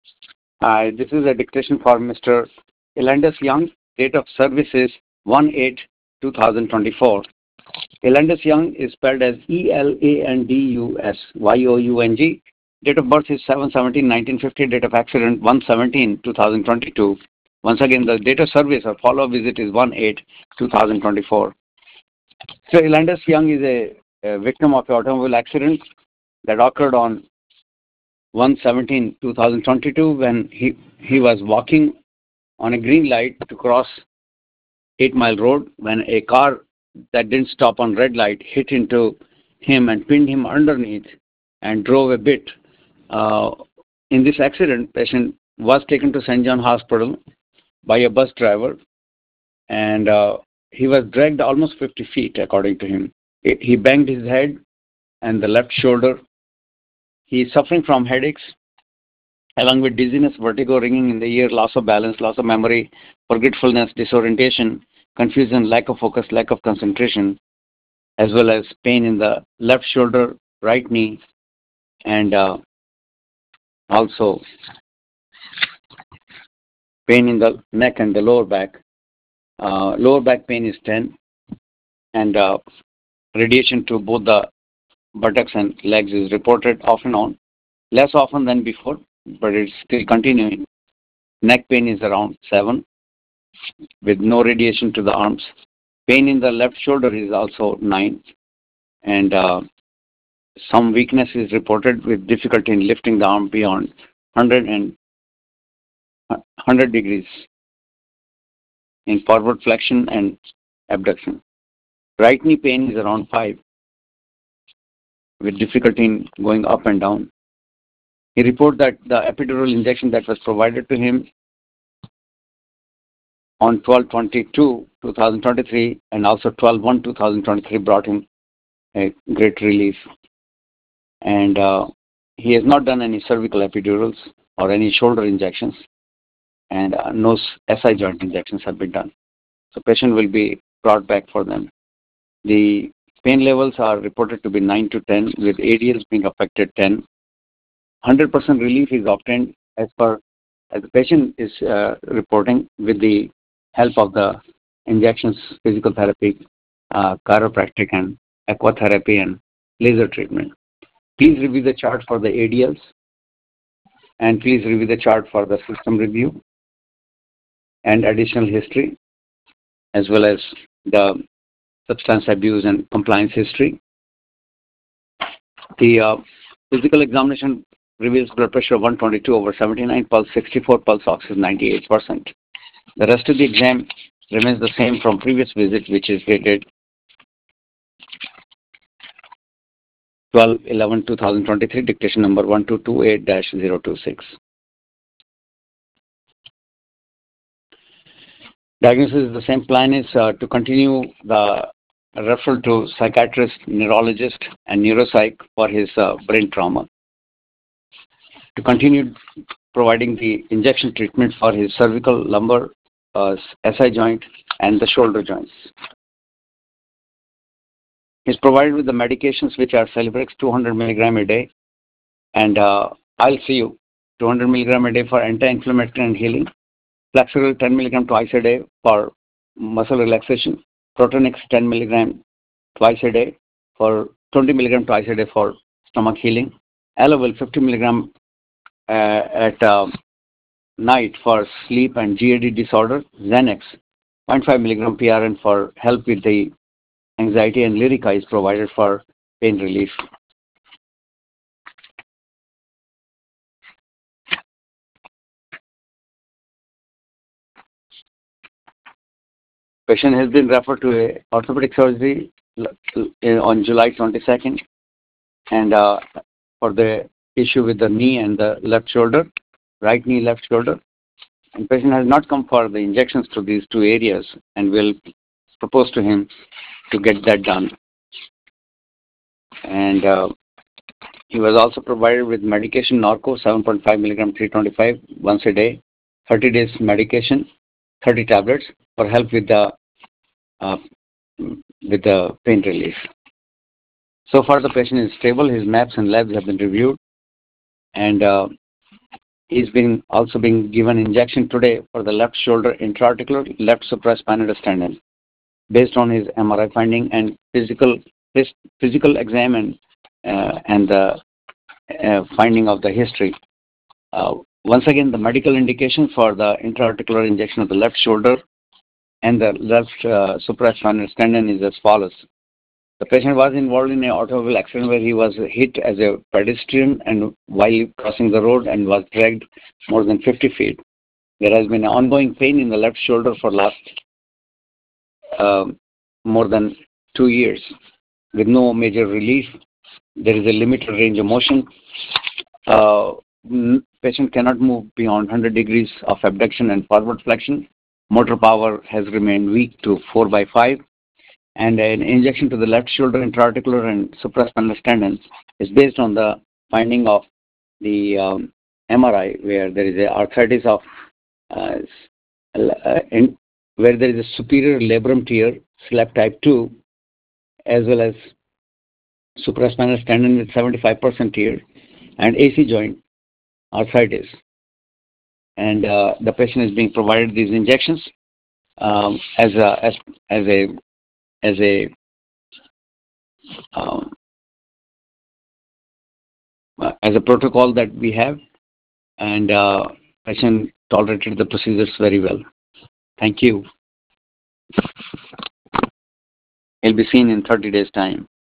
Hi, this is a dictation for Mr. Elandus Young. Date of service is 1/8/2024. Elandus Young is spelled as Elandusyoung. Date of birth is 7/17/1950. Date of accident 1/17/2022. Once again, the date of service or follow-up visit is 1/8/2024. So Elandus Young is a victim of an automobile accident that occurred on 1/17/2022 when he was walking on a green light to cross 8 Mile Road when a car that didn't stop on red light hit into him and pinned him underneath and drove a bit. Uh, in this accident, patient was taken to St. John Hospital by a bus driver, and he was dragged almost 50 feet, according to him. He banged his head and the left shoulder. He is suffering from headaches, along with dizziness, vertigo, ringing in the ear, loss of balance, loss of memory, forgetfulness, disorientation, confusion, lack of focus, lack of concentration, as well as pain in the left shoulder, right knee, and also pain in the neck and the lower back. Lower back pain is 10, and radiation to both the buttocks and legs is reported off and on, less often than before, but it's still continuing. Neck pain is around 7, with no radiation to the arms. Pain in the left shoulder is also 9, and some weakness is reported with difficulty in lifting the arm beyond 100 degrees in forward flexion and abduction. Right knee pain is around 5, with difficulty in going up and down. He reported that the epidural injection that was provided to him on 12/22/2023 and also 12/1/2023 brought him a great relief. And he has not done any cervical epidurals or any shoulder injections, and no SI joint injections have been done. So patient will be brought back for them. The pain levels are reported to be 9 to 10, with ADLs being affected 10. 100% relief is obtained as the patient is reporting with the help of the injections, physical therapy, chiropractic, and aquatherapy and laser treatment. Please review the chart for the ADLs, and please review the chart for the system review and additional history, as well as the substance abuse and compliance history. The physical examination reveals blood pressure of 122/79, pulse 64, pulse oxygen 98%. The rest of the exam remains the same from previous visit, which is dated 12/11/2023, dictation number 1228-026. Diagnosis is the same plan is to continue the referral to psychiatrist, neurologist, and neuropsych for his brain trauma. To continue providing the injection treatment for his cervical, lumbar, SI joint, and the shoulder joints. He's provided with the medications which are Celebrex 200 milligram a day, and I'll see you 200 milligram a day for anti-inflammatory and healing. Flexeril 10 milligram twice a day for muscle relaxation. Protonix 10 milligram twice a day for 20 milligram twice a day for stomach healing. Alovil 50 milligram at night for sleep and GAD disorder. Xanax 0.5 milligram PRN for help with the anxiety, and Lyrica is provided for pain relief. Patient has been referred to a orthopedic surgery on July 22nd, and for the issue with the knee and the left shoulder, right knee, left shoulder. And patient has not come for the injections to these two areas, and will propose to him to get that done. And he was also provided with medication, Norco 7.5 milligram 325 once a day, 30 days medication, 30 tablets for help with uh, the pain relief. So far, the patient is stable. His maps and labs have been reviewed, and He's been also being given injection today for the left shoulder intra-articular left supraspinatus tendon based on his MRI finding and physical exam and the finding of the history. Once again, the medical indication for the intra-articular injection of the left shoulder and the left supraspinal tendon is as follows. The patient was involved in an automobile accident where he was hit as a pedestrian and while crossing the road and was dragged more than 50 feet. There has been ongoing pain in the left shoulder for last more than 2 years with no major relief. There is a limited range of motion. Patient cannot move beyond 100 degrees of abduction and forward flexion. Motor power has remained weak to 4 by 5. And an injection to the left shoulder intra-articular and supraspinal tendon is based on the finding of the MRI where there is a arthritis of where there is a superior labrum tear, SLAP type 2, as well as supraspinal tendon with 75% tear, and AC joint arthritis. And the patient is being provided these injections as a um, as a protocol that we have, and patient tolerated the procedures very well. Thank you. He'll be seen in 30 days' time.